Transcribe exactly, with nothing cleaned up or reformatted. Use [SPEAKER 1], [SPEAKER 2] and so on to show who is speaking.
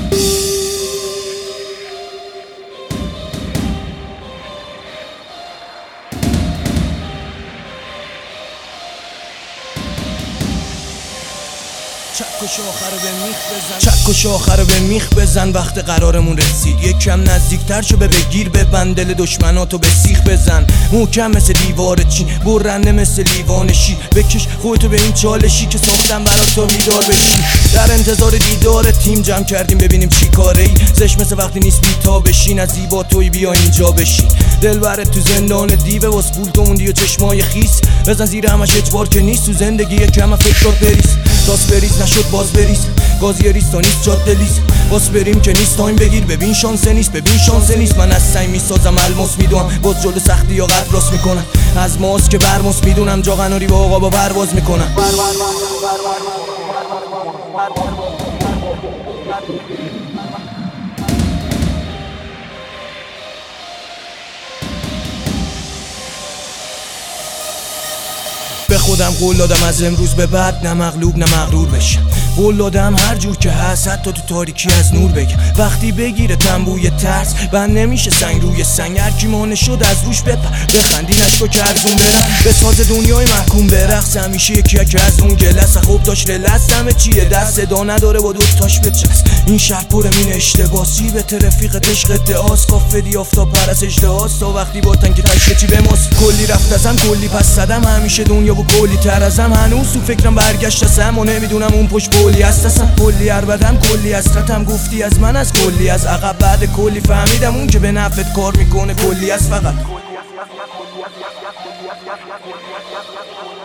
[SPEAKER 1] چکش آخر به میخ بزن چکش آخر به میخ بزن وقت قرارمون رسید یکم نزدیکتر شو به بگیر ببند دل دشمناتو به سیخ بزن محکم مثل دیوار چین برنده مثل لیوان شیر بکش خودتو به این چالشی که ساختم برات تا بیدار بشی در انتظار دیدار تیم جمع کردیم ببینیم چی کاره ای زش مثل وقتی نیست بیتا بشین از زیبا توی بیا اینجا بشی دل برت تو زندان دیوه واس پول تو موندی و چشمای خیس بزن زیر همش اجبار که نیست تو زندگی یکم فکرات بریز داس بریز نشد باز بریز گاز یه ریز تا نیست جاده لیز باز بریم که نیست تایم بگیر ببین شانس نیست ببین شانس نیست من از سعی میسازم الماس میدونم باز جلو سختی یا قد راست میکنم از ماست که برماس میدونم جا قناری با آقا با پرواز میکنم به خودم قول دادم از امروز به بعد نه مغلوب نه مغرور بشم قول دادم هر جور که هست حتی تو تاریکی از نور بگم وقتی بگیره تنبوی ترس بند نمیشه سنگ روی سنگ هر کی مانه شد از روش بپر بخندی نشکو کرزون برم به ساز دنیای محکوم برقص همیشه یکی که از اون گلس خوب داشت للست همه چیه دست صدا نداره با دوستاش بچست این شهر پر مین اشتباسی به رفیقت عشق ادعاست کافدی آفتاب پر از اجدهاست تا وقتی با تنگ تشه چی بماست کلی رفت ازم کلی پس زدم همیشه دنیا و کلی تر ازم هنوز تو فکرم برگشتم و نمیدونم اون پشت بولی هستم کلی عربدم کلی حسرتم گفتی از من از کلی از عقب بعد کلی فهمیدم اون که به نفعت کار میکنه کلی از فقط